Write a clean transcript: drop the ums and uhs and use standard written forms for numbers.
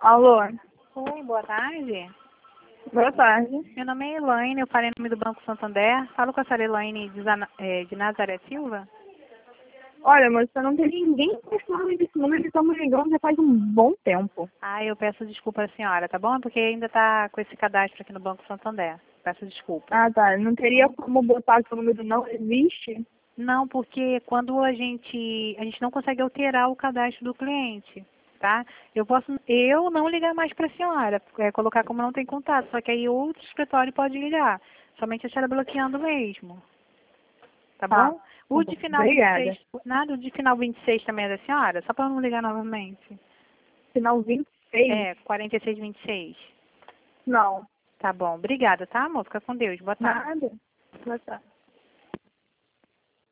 Alô, Oi, boa tarde. boa tarde. Meu nome é Elaine, eu falei em nome do Banco Santander. Falo com a senhora Elaine de Nazaré Silva. Olha, moça, não tem ninguém prestando desse número que estamos ligando já faz um bom tempo. Ah, eu peço desculpa à senhora, tá bom? Porque ainda está com esse cadastro aqui no Banco Santander. Peço desculpa. Ah, tá. Não teria como botar que o número não existe? Não, porque quando a gente não consegue alterar o cadastro do cliente, tá? Eu não ligar mais para a senhora, colocar como não tem contato, só que aí outro escritório pode ligar. Somente a senhora bloqueando mesmo. Tá Tá. bom? Tá O bom. de final Obrigada. 26, nada, o de final 26 também é da senhora? Só para não ligar novamente. Final 26? É, 4626. Não. Tá bom. Obrigada, tá, amor? Fica com Deus. Boa tarde. Nada. Boa tarde.